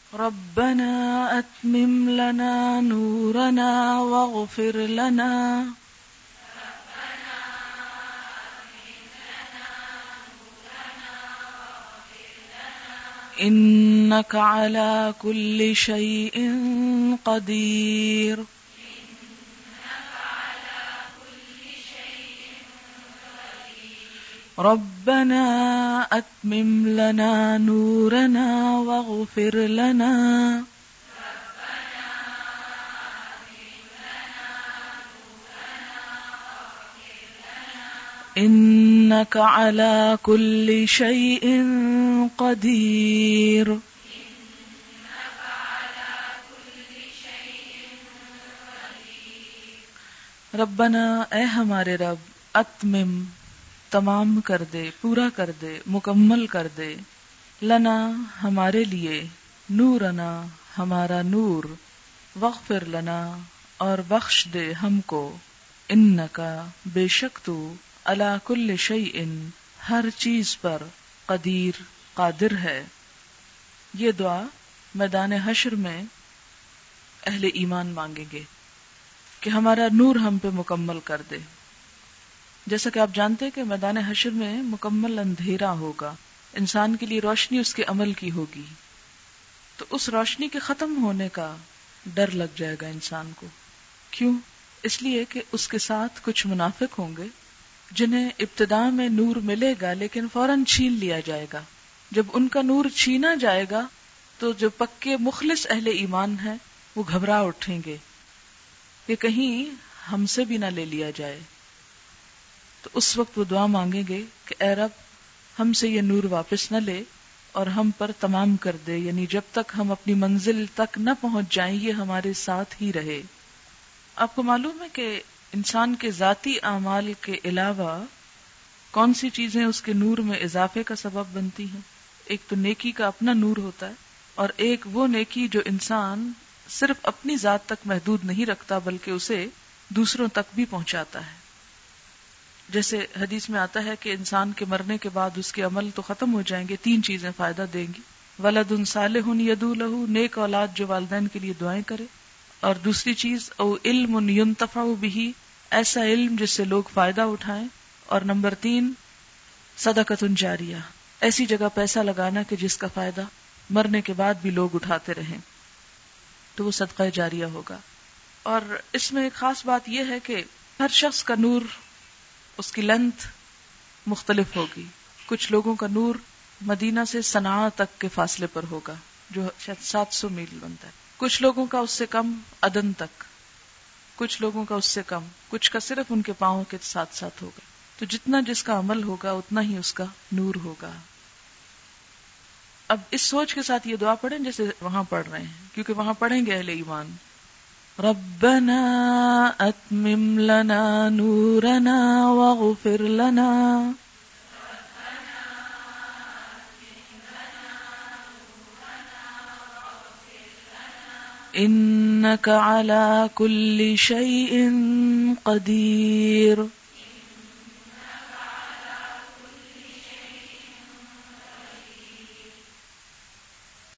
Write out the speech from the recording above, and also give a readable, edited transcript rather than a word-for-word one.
ربنا اتمم لنا نورنا واغفر لنا إنك على كل شيء قدير. ربنا أتمم لنا نورنا واغفر لنا إنك على كل شيء قدير. ربنا اے ہمارے رب، اتمم تمام کر دے، پورا کر دے، مکمل کر دے، لنا ہمارے لیے، نورنا ہمارا نور، واغفر لنا اور بخش دے ہم کو، انکا بے شک تو، علی کل شیء ہر چیز پر، قدیر قادر ہے. یہ دعا میدان حشر میں اہل ایمان مانگیں گے کہ ہمارا نور ہم پہ مکمل کر دے. جیسا کہ آپ جانتے ہیں کہ میدان حشر میں مکمل اندھیرا ہوگا، انسان کے لیے روشنی اس کے عمل کی ہوگی، تو اس روشنی کے ختم ہونے کا ڈر لگ جائے گا انسان کو. کیوں؟ اس لیے کہ اس کے ساتھ کچھ منافق ہوں گے جنہیں ابتدا میں نور ملے گا لیکن فوراً چھین لیا جائے گا. جب ان کا نور چھینا جائے گا تو جو پکے مخلص اہل ایمان ہیں وہ گھبرا اٹھیں گے کہ کہیں ہم سے بھی نہ لے لیا جائے. تو اس وقت وہ دعا مانگیں گے کہ اے رب ہم سے یہ نور واپس نہ لے اور ہم پر تمام کر دے، یعنی جب تک ہم اپنی منزل تک نہ پہنچ جائیں یہ ہمارے ساتھ ہی رہے. آپ کو معلوم ہے کہ انسان کے ذاتی اعمال کے علاوہ کون سی چیزیں اس کے نور میں اضافے کا سبب بنتی ہیں؟ ایک تو نیکی کا اپنا نور ہوتا ہے، اور ایک وہ نیکی جو انسان صرف اپنی ذات تک محدود نہیں رکھتا بلکہ اسے دوسروں تک بھی پہنچاتا ہے. جیسے حدیث میں آتا ہے کہ انسان کے مرنے کے بعد اس کے عمل تو ختم ہو جائیں گے، تین چیزیں فائدہ دیں گی: ولد صالح یدعو لہ، نیک اولاد جو والدین کے لیے دعائیں کرے، اور دوسری چیز او علم ینتفع بہ، ایسا علم جس سے لوگ فائدہ اٹھائیں، اور نمبر 3 صدقۃ جاریہ، ایسی جگہ پیسہ لگانا کہ جس کا فائدہ مرنے کے بعد بھی لوگ اٹھاتے رہیں، تو وہ صدقہ جاریہ ہوگا. اور اس میں ایک خاص بات یہ ہے کہ ہر شخص کا نور، اس کی لینتھ مختلف ہوگی. کچھ لوگوں کا نور مدینہ سے صنعاء تک کے فاصلے پر ہوگا جو شاید 700 میل بنتا ہے، کچھ لوگوں کا اس سے کم عدن تک، کچھ لوگوں کا اس سے کم، کچھ کا صرف ان کے پاؤں کے ساتھ ساتھ ہوگا. تو جتنا جس کا عمل ہوگا اتنا ہی اس کا نور ہوگا. اب اس سوچ کے ساتھ یہ دعا پڑھیں جیسے وہاں پڑھ رہے ہیں، کیونکہ وہاں پڑھیں گے اہل ایمان. ربنا اتمم لنا نورنا واغفر لنا انك على كل شيء قدير.